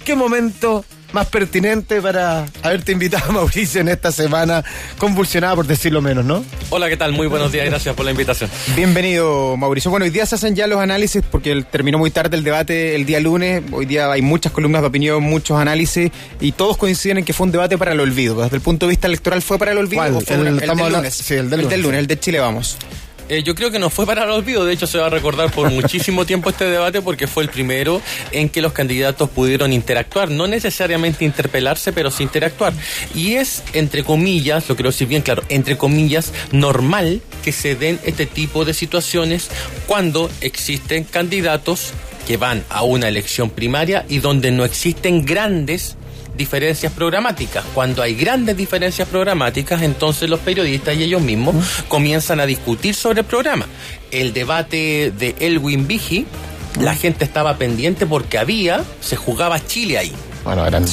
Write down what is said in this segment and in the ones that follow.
qué momento más pertinente para haberte invitado, Mauricio, en esta semana convulsionada, por decirlo menos, ¿no? Hola, ¿qué tal? Muy buenos días, gracias por la invitación. Bienvenido, Mauricio. Bueno, hoy día se hacen ya los análisis porque terminó muy tarde el debate el día lunes. Hoy día hay muchas columnas de opinión, muchos análisis y todos coinciden en que fue un debate para el olvido. Desde el punto de vista electoral, ¿fue para el olvido? ¿Cuál? ¿O fue el del lunes? Sí, el del lunes. El de Chile Vamos. Yo creo que no fue para el olvido, de hecho se va a recordar por muchísimo tiempo este debate porque fue el primero en que los candidatos pudieron interactuar, no necesariamente interpelarse, pero sí interactuar. Y es, entre comillas, lo quiero decir bien claro, entre comillas, normal que se den este tipo de situaciones cuando existen candidatos que van a una elección primaria y donde no existen grandes diferencias programáticas. Cuando hay grandes diferencias programáticas, entonces los periodistas y ellos mismos comienzan a discutir sobre el programa. El debate de Elwin Vigi, la gente estaba pendiente porque se jugaba Chile ahí. Bueno, eran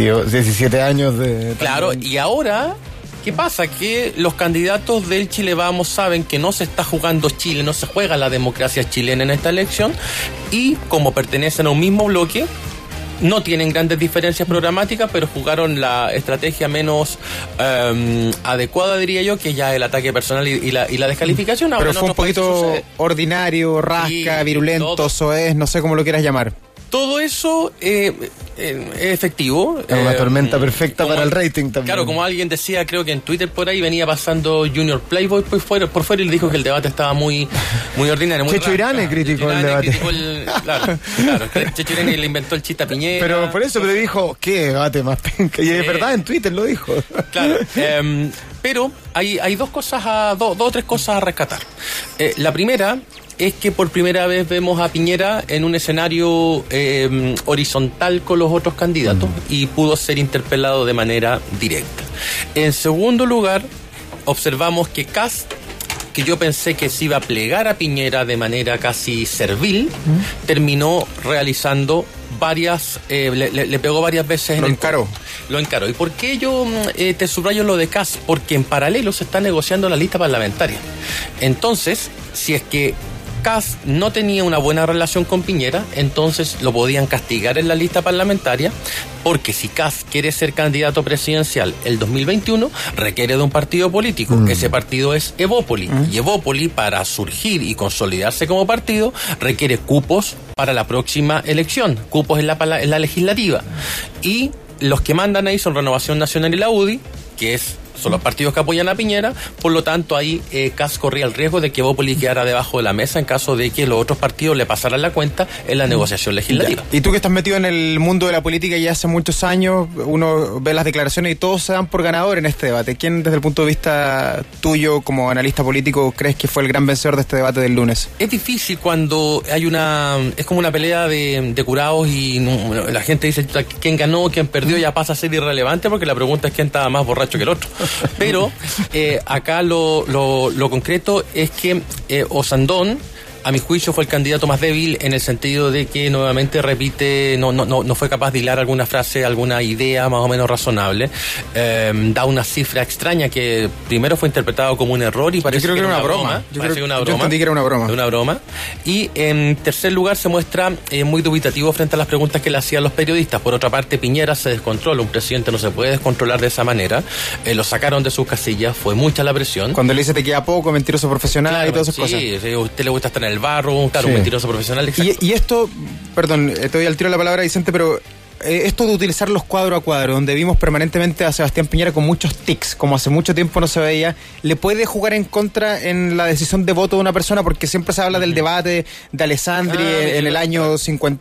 17 años de... Claro, y ahora... ¿Qué pasa? Que los candidatos del Chile Vamos saben que no se está jugando Chile, no se juega la democracia chilena en esta elección y como pertenecen a un mismo bloque, no tienen grandes diferencias programáticas, pero jugaron la estrategia menos adecuada, diría yo, que ya el ataque personal y la descalificación. Pero fue un poquito ordinario, rasca, virulento, soez, no sé cómo lo quieras llamar. Todo eso es efectivo. Es una tormenta perfecta para el rating también. Claro, como alguien decía, creo que en Twitter por ahí venía pasando Junior Playboy por fuera y le dijo que el debate estaba muy ordinario. Muy Checho Irane criticó el debate. Claro, Checho Irane le inventó el chiste a Piñera. Pero por eso, pero dijo, qué debate más penca. Y es verdad, en Twitter lo dijo. Claro, pero hay dos o tres cosas a rescatar. La primera es que por primera vez vemos a Piñera en un escenario horizontal con los otros candidatos y pudo ser interpelado de manera directa. En segundo lugar, observamos que Kast, que yo pensé que se iba a plegar a Piñera de manera casi servil, terminó realizando le pegó varias veces. Lo encaró. ¿Y por qué yo te subrayo lo de Kast? Porque en paralelo se está negociando la lista parlamentaria. Entonces, si es que Kast no tenía una buena relación con Piñera, entonces lo podían castigar en la lista parlamentaria, porque si Kast quiere ser candidato presidencial el 2021, requiere de un partido político. Ese partido es Evópoli. Y Evópoli, para surgir y consolidarse como partido, requiere cupos para la próxima elección, cupos en la legislativa. Y los que mandan ahí son Renovación Nacional y la UDI, que son los partidos que apoyan a Piñera, por lo tanto ahí Kast corría el riesgo de que Evópoli quedara debajo de la mesa en caso de que los otros partidos le pasaran la cuenta en la negociación legislativa. Y tú que estás metido en el mundo de la política ya hace muchos años, uno ve las declaraciones y todos se dan por ganador en este debate. ¿Quién desde el punto de vista tuyo como analista político crees que fue el gran vencedor de este debate del lunes? Es difícil cuando es como una pelea de curados y la gente dice quién ganó, quién perdió, ya pasa a ser irrelevante porque la pregunta es quién estaba más borracho que el otro. Pero acá lo concreto es que Osandón, a mi juicio, fue el candidato más débil en el sentido de que nuevamente repite, no fue capaz de hilar alguna frase, alguna idea más o menos razonable. Da una cifra extraña que primero fue interpretado como un error y parece que era una broma. Yo entendí que era una broma. Y en tercer lugar se muestra muy dubitativo frente a las preguntas que le hacían los periodistas. Por otra parte, Piñera se descontrola. Un presidente no se puede descontrolar de esa manera. Lo sacaron de sus casillas, fue mucha la presión. Cuando le dice te queda poco, mentiroso profesional, claro, y todas esas cosas. Sí, a usted le gusta estar en el barro, claro, un mentiroso profesional. Y esto, perdón, te doy al tiro la palabra, Vicente, pero esto de utilizar los cuadro a cuadro, donde vimos permanentemente a Sebastián Piñera con muchos tics, como hace mucho tiempo no se veía, ¿le puede jugar en contra en la decisión de voto de una persona? Porque siempre se habla del debate de Alessandri en el año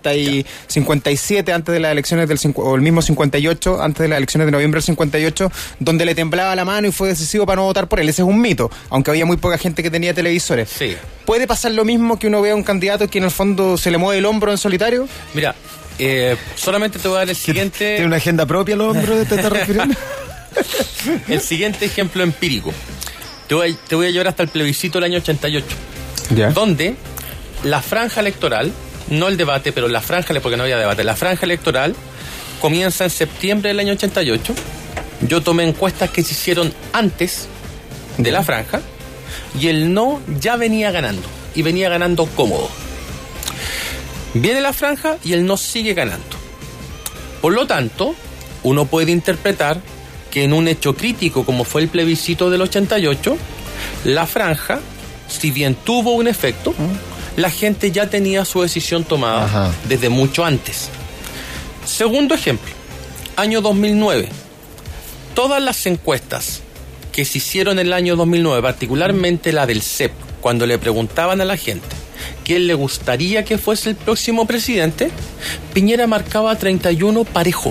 57, antes de las elecciones o el mismo 58, antes de las elecciones de noviembre del 58, donde le temblaba la mano y fue decisivo para no votar por él. Ese es un mito, aunque había muy poca gente que tenía televisores. Sí. ¿Puede pasar lo mismo que uno vea a un candidato que en el fondo se le mueve el hombro en solitario? Mira, solamente te voy a dar el siguiente... ¿Tiene una agenda propia a los hombros? ¿Te estás refiriendo? El siguiente ejemplo empírico. Te voy a llevar hasta el plebiscito del año 88. ¿Ya? Donde la franja electoral, no el debate, pero la franja, porque no había debate, la franja electoral comienza en septiembre del año 88. Yo tomé encuestas que se hicieron antes de la franja y el no ya venía ganando, y venía ganando cómodo. Viene la franja y el no sigue ganando. Por lo tanto, uno puede interpretar que en un hecho crítico como fue el plebiscito del 88, la franja, si bien tuvo un efecto, la gente ya tenía su decisión tomada desde mucho antes. Segundo ejemplo, año 2009. Todas las encuestas que se hicieron en el año 2009, particularmente la del CEP, cuando le preguntaban a la gente quién le gustaría que fuese el próximo presidente, Piñera marcaba 31 parejo.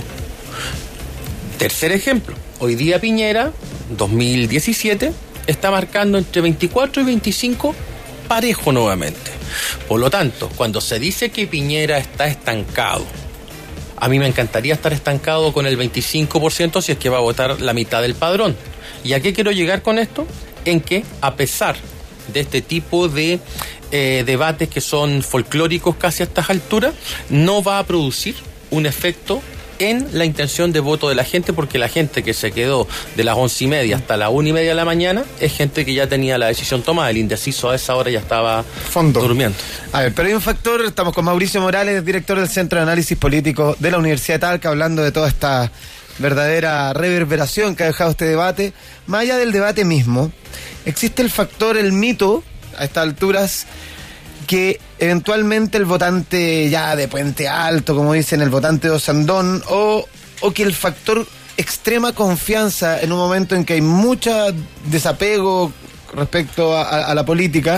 Tercer ejemplo, hoy día Piñera, 2017, está marcando entre 24 y 25 parejo nuevamente. Por lo tanto, cuando se dice que Piñera está estancado, a mí me encantaría estar estancado con el 25% si es que va a votar la mitad del padrón. ¿Y a qué quiero llegar con esto? En que, a pesar de este tipo de debates que son folclóricos casi a estas alturas, no va a producir un efecto en la intención de voto de la gente, porque la gente que se quedó de las 11:30 hasta las 1:30 de la mañana es gente que ya tenía la decisión tomada. El indeciso a esa hora ya estaba durmiendo. A ver, pero hay un factor. Estamos con Mauricio Morales, director del Centro de Análisis Político de la Universidad de Talca, hablando de toda esta verdadera reverberación que ha dejado este debate. Más allá del debate mismo, existe el factor, el mito a estas alturas, que eventualmente el votante ya de Puente Alto, como dicen, el votante de Osandón, o que el factor extrema confianza en un momento en que hay mucho desapego respecto a la política,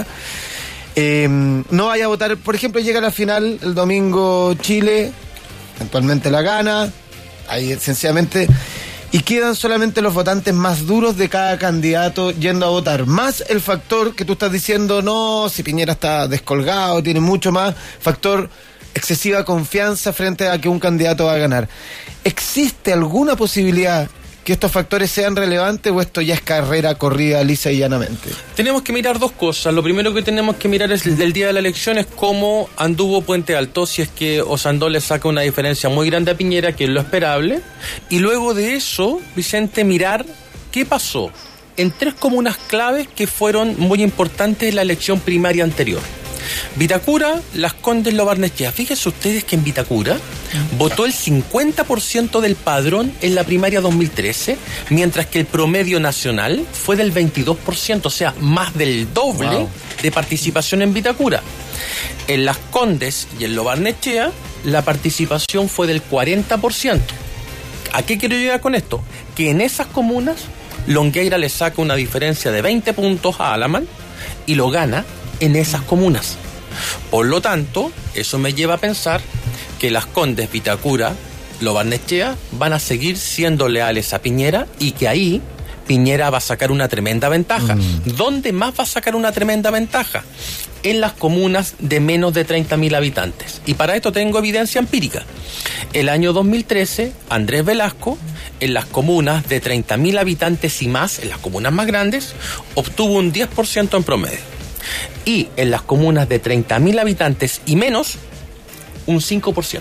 no vaya a votar. Por ejemplo, llega a la final el domingo Chile, eventualmente la gana, ahí sencillamente, y quedan solamente los votantes más duros de cada candidato yendo a votar, más el factor que tú estás diciendo, no, si Piñera está descolgado, tiene mucho más, factor excesiva confianza frente a que un candidato va a ganar. ¿Existe alguna posibilidad que estos factores sean relevantes, o esto ya es carrera corrida lisa y llanamente? Tenemos que mirar dos cosas. Lo primero que tenemos que mirar es el día de la elección, es cómo anduvo Puente Alto, si es que Osandón le saca una diferencia muy grande a Piñera, que es lo esperable, y luego de eso, Vicente, mirar qué pasó en tres comunas claves que fueron muy importantes en la elección primaria anterior. Vitacura, Las Condes, Lo Barnechea. Fíjense ustedes que en Vitacura votó el 50% del padrón en la primaria 2013, mientras que el promedio nacional fue del 22%, o sea, más del doble de participación en Vitacura. En Las Condes y en Lo Barnechea, la participación fue del 40%. ¿A qué quiero llegar con esto? Que en esas comunas, Longueira le saca una diferencia de 20 puntos a Alamán y lo gana en esas comunas. Por lo tanto, eso me lleva a pensar que Las Condes, Vitacura, Lo Barnechea van a seguir siendo leales a Piñera, y que ahí Piñera va a sacar una tremenda ventaja. ¿Dónde más va a sacar una tremenda ventaja? En las comunas de menos de 30.000 habitantes. Y para esto tengo evidencia empírica. El año 2013, Andrés Velasco, en las comunas de 30.000 habitantes y más, en las comunas más grandes, obtuvo un 10% en promedio. Y en las comunas de 30.000 habitantes y menos, un 5%.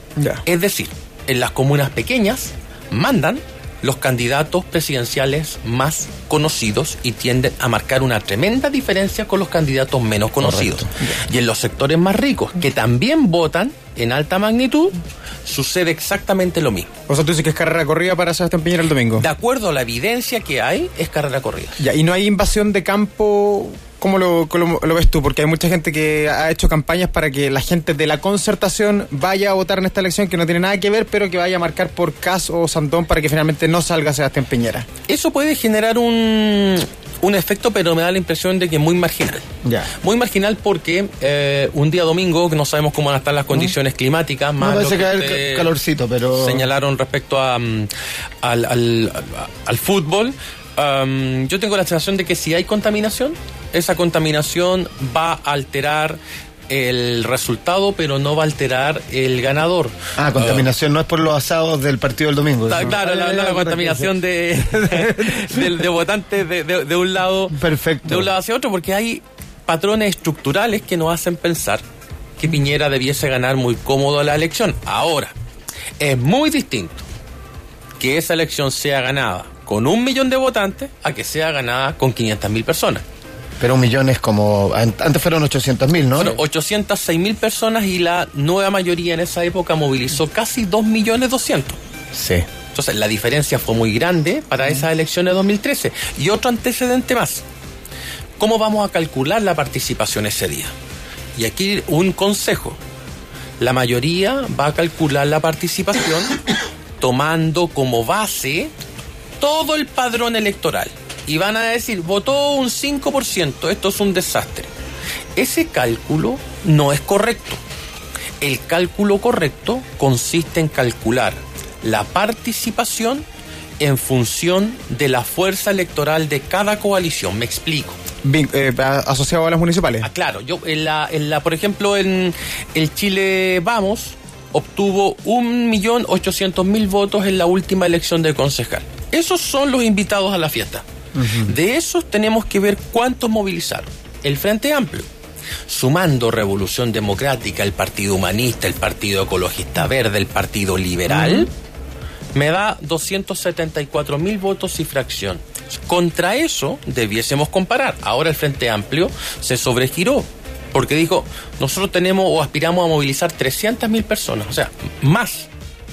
Es decir, en las comunas pequeñas mandan los candidatos presidenciales más conocidos y tienden a marcar una tremenda diferencia con los candidatos menos conocidos. Y en los sectores más ricos, que también votan en alta magnitud, sucede exactamente lo mismo. O sea, tú dices que es carrera corrida para Sebastián Piñera el domingo. De acuerdo a la evidencia que hay, es carrera corrida. Ya, y no hay invasión de campo. ¿Cómo lo ves tú? Porque hay mucha gente que ha hecho campañas para que la gente de la Concertación vaya a votar en esta elección, que no tiene nada que ver, pero que vaya a marcar por Kast o Sandón para que finalmente no salga Sebastián Piñera. Eso puede generar un efecto, pero me da la impresión de que muy marginal. Muy marginal porque un día domingo, que no sabemos cómo van a estar las condiciones climáticas, más no parece que haber calorcito, pero señalaron respecto al fútbol. Yo tengo la sensación de que si hay contaminación, esa contaminación va a alterar el resultado, pero no va a alterar el ganador. Contaminación no es por los asados del partido del domingo. Claro, la contaminación de votantes de un lado. Perfecto. De un lado hacia otro, porque hay patrones estructurales que nos hacen pensar que Piñera debiese ganar muy cómodo la elección. Ahora, es muy distinto que esa elección sea ganada con 1 millón de votantes a que sea ganada con 500.000 personas. Pero 1 millón es como... Antes fueron 800.000, ¿no? Bueno, 806.000 personas y la nueva mayoría en esa época movilizó casi 2.200.000. Sí. Entonces, la diferencia fue muy grande para esas elecciones de 2013. Y otro antecedente más. ¿Cómo vamos a calcular la participación ese día? Y aquí un consejo. La mayoría va a calcular la participación tomando como base todo el padrón electoral. Y van a decir, votó un 5%, esto es un desastre. Ese cálculo no es correcto. El cálculo correcto consiste en calcular la participación en función de la fuerza electoral de cada coalición. Me explico. Asociado a las municipales. Claro, yo por ejemplo, en el Chile Vamos obtuvo 1.800.000 votos en la última elección de concejal. Esos son los invitados a la fiesta. Uh-huh. De esos tenemos que ver cuántos movilizaron. El Frente Amplio, sumando Revolución Democrática, el Partido Humanista, el Partido Ecologista Verde, el Partido Liberal, me da 274.000 votos y fracción. Contra eso debiésemos comparar. Ahora el Frente Amplio se sobregiró, porque dijo, nosotros tenemos o aspiramos a movilizar 300.000 personas, o sea, más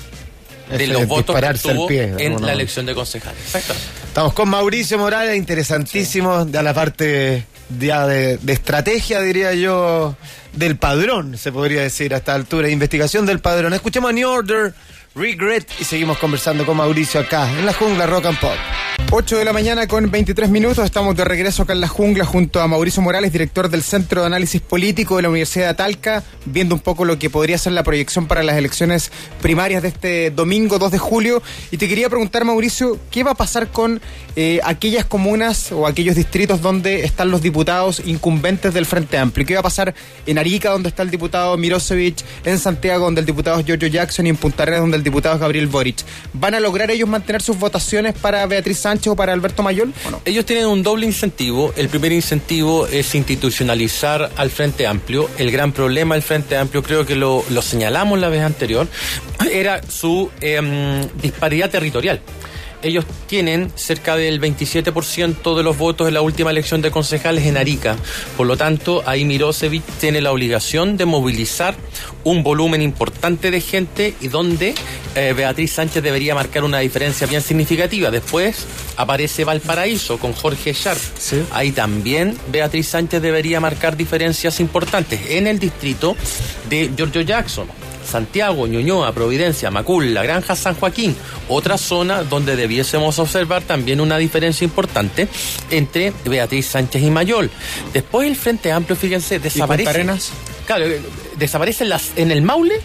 de los votos que tuvo en la elección de concejales. Exactamente. Estamos con Mauricio Morales, interesantísimo, de la parte ya de estrategia, diría yo, del padrón, se podría decir a esta altura, investigación del padrón. Escuchemos a New Order, Regret, y seguimos conversando con Mauricio acá, en La Jungla Rock and Pop. 8 de la mañana con 23 minutos, estamos de regreso acá en La Jungla junto a Mauricio Morales, director del Centro de Análisis Político de la Universidad de Talca, viendo un poco lo que podría ser la proyección para las elecciones primarias de este domingo 2 de julio. Y te quería preguntar, Mauricio, ¿qué va a pasar con aquellas comunas o aquellos distritos donde están los diputados incumbentes del Frente Amplio? ¿Qué va a pasar en Arica, donde está el diputado Mirosevic, en Santiago, donde el diputado es Giorgio Jackson, y en Punta Arenas, donde el diputado es Gabriel Boric? ¿Van a lograr ellos mantener sus votaciones para Beatriz Sánchez o para Alberto Mayol? ¿O no? Ellos tienen un doble incentivo. El primer incentivo es institucionalizar al Frente Amplio. El gran problema del Frente Amplio, creo que lo señalamos la vez anterior, era su disparidad territorial. Ellos tienen cerca del 27% de los votos en la última elección de concejales en Arica. Por lo tanto, ahí Mirosevic tiene la obligación de movilizar un volumen importante de gente y donde Beatriz Sánchez debería marcar una diferencia bien significativa. Después aparece Valparaíso con Jorge Sharp. Sí. Ahí también Beatriz Sánchez debería marcar diferencias importantes. En el distrito de Giorgio Jackson, Santiago, Ñuñoa, Providencia, Macul, La Granja, San Joaquín, otra zona donde debiésemos observar también una diferencia importante entre Beatriz Sánchez y Mayol. Después el Frente Amplio, fíjense, desaparece. ¿Y Punta Arenas? Claro, desaparece en el Maule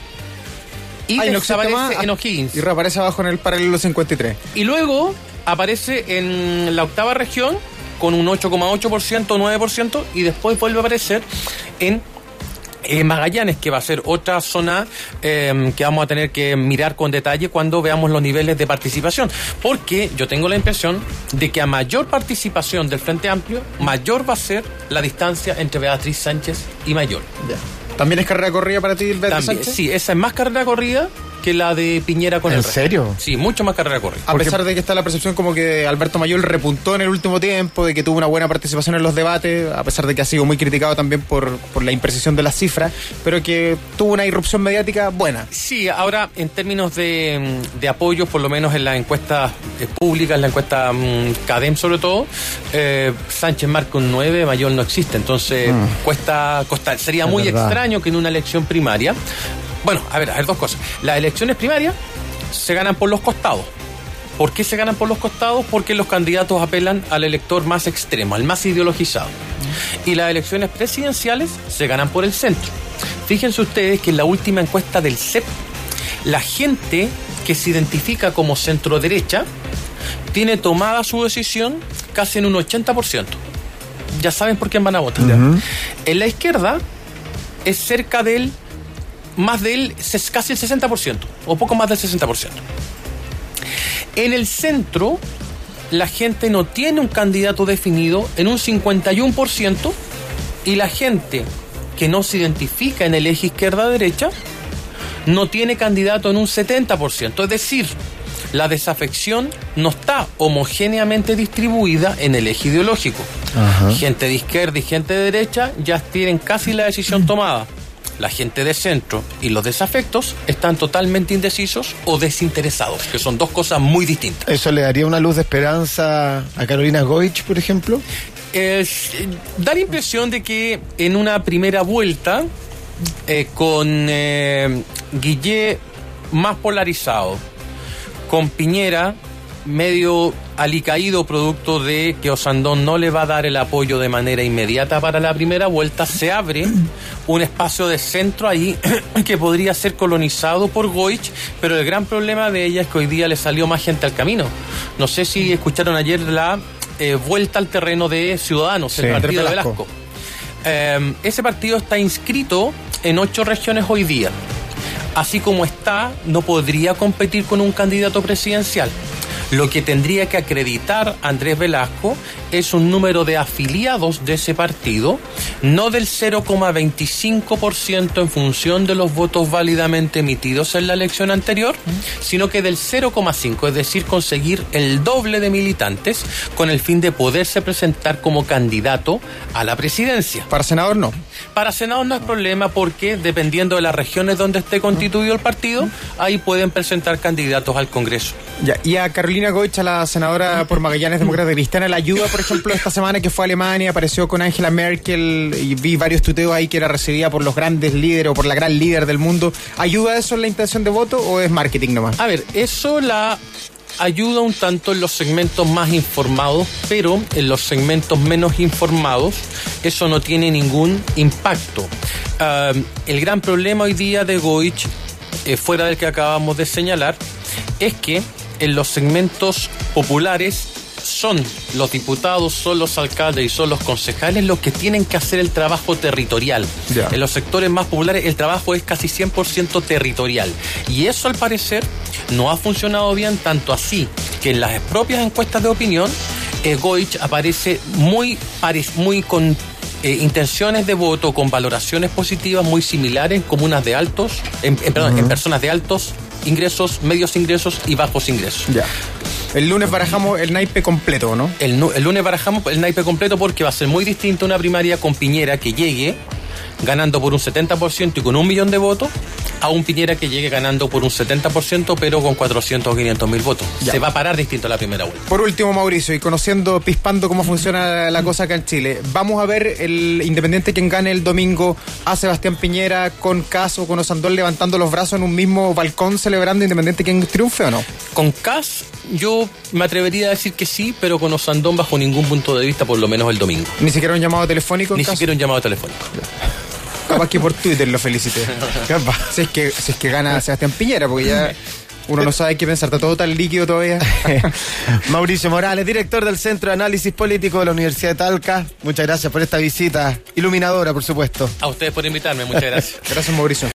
y desaparece en O'Higgins. Y reaparece abajo en el paralelo 53. Y luego aparece en la octava región con un 8,8%, 9%, y después vuelve a aparecer en Magallanes, que va a ser otra zona que vamos a tener que mirar con detalle cuando veamos los niveles de participación, porque yo tengo la impresión de que a mayor participación del Frente Amplio, mayor va a ser la distancia entre Beatriz Sánchez y Mayol. Ya. ¿También es carrera corrida para ti, Beatriz Sánchez? Sí, esa es más carrera corrida que la de Piñera con el resto. ¿En serio? Sí, mucho más carrera corrida. A pesar de que está la percepción como que Alberto Mayol repuntó en el último tiempo, de que tuvo una buena participación en los debates, a pesar de que ha sido muy criticado también por la imprecisión de las cifras, pero que tuvo una irrupción mediática buena. Sí, ahora en términos de apoyo, por lo menos en las encuestas públicas, en la encuesta CADEM sobre todo, Sánchez marca un 9, Mayol no existe, entonces cuesta, sería muy extraño que en una elección primaria. Bueno, a ver, dos cosas. Las elecciones primarias se ganan por los costados. ¿Por qué se ganan por los costados? Porque los candidatos apelan al elector más extremo, al más ideologizado. Y las elecciones presidenciales se ganan por el centro. Fíjense ustedes que en la última encuesta del CEP, la gente que se identifica como centro-derecha tiene tomada su decisión casi en un 80%. Ya saben por quién van a votar. En la izquierda es cerca del casi el 60%, o poco más del 60%. En el centro, la gente no tiene un candidato definido en un 51%, y la gente que no se identifica en el eje izquierda-derecha no tiene candidato en un 70%. Es decir, la desafección no está homogéneamente distribuida en el eje ideológico. Ajá. Gente de izquierda y gente de derecha ya tienen casi la decisión tomada. La gente de centro y los desafectos están totalmente indecisos o desinteresados, que son dos cosas muy distintas. ¿Eso le daría una luz de esperanza a Carolina Goich, por ejemplo? Da la impresión de que en una primera vuelta, con Guillé más polarizado, con Piñera medio alicaído producto de que Osandón no le va a dar el apoyo de manera inmediata para la primera vuelta, se abre un espacio de centro ahí que podría ser colonizado por Goich, pero el gran problema de ella es que hoy día le salió más gente al camino. No sé si escucharon ayer la vuelta al terreno de Ciudadanos, sí, el partido de Velasco. Velasco. Ese partido está inscrito en 8 regiones hoy día. Así como está, no podría competir con un candidato presidencial. Lo que tendría que acreditar Andrés Velasco es un número de afiliados de ese partido, no del 0,25% en función de los votos válidamente emitidos en la elección anterior, sino que del 0,5%, es decir, conseguir el doble de militantes con el fin de poderse presentar como candidato a la presidencia. Para senador no. Para senador no es problema porque dependiendo de las regiones donde esté constituido el partido, ahí pueden presentar candidatos al Congreso. Ya, y a Carolina Goich, a la senadora por Magallanes Demócrata Cristiana, la ayuda, por ejemplo, esta semana que fue a Alemania, apareció con Angela Merkel y vi varios tuiteos ahí que era recibida por los grandes líderes o por la gran líder del mundo. ¿Ayuda eso en la intención de voto o es marketing nomás? A ver, eso la ayuda un tanto en los segmentos más informados, pero en los segmentos menos informados eso no tiene ningún impacto. El gran problema hoy día de Goich, fuera del que acabamos de señalar, es que en los segmentos populares son los diputados, son los alcaldes y son los concejales los que tienen que hacer el trabajo territorial. Ya. En los sectores más populares el trabajo es casi 100% territorial. Y eso al parecer no ha funcionado bien, tanto así que en las propias encuestas de opinión, Goich aparece muy con intenciones de voto, con valoraciones positivas muy similares en comunas de altos, en personas de altos ingresos, medios ingresos y bajos ingresos. Ya. El lunes barajamos el naipe completo, ¿no? El lunes barajamos el naipe completo porque va a ser muy distinto una primaria con Piñera que llegue ganando por un 70% y con 1 millón de votos, a un Piñera que llegue ganando por un 70% pero con 400 o 500 mil votos. Ya. Se va a parar distinto la primera vuelta. Por último, Mauricio, y conociendo, pispando cómo funciona la cosa acá en Chile, ¿vamos a ver el Independiente quien gane el domingo a Sebastián Piñera con Kast o con Osandón levantando los brazos en un mismo balcón celebrando Independiente quien triunfe o no? Con Kast yo me atrevería a decir que sí, pero con Osandón bajo ningún punto de vista, por lo menos el domingo. ¿Ni siquiera un llamado telefónico? Ni Kast? siquiera un llamado telefónico. Capaz que por Twitter lo felicité. Capaz. Si es que gana Sebastián Piñera, porque ya uno no sabe qué pensar, está todo tan líquido todavía. Mauricio Morales, director del Centro de Análisis Político de la Universidad de Talca. Muchas gracias por esta visita iluminadora, por supuesto. A ustedes por invitarme, muchas gracias. Gracias, Mauricio.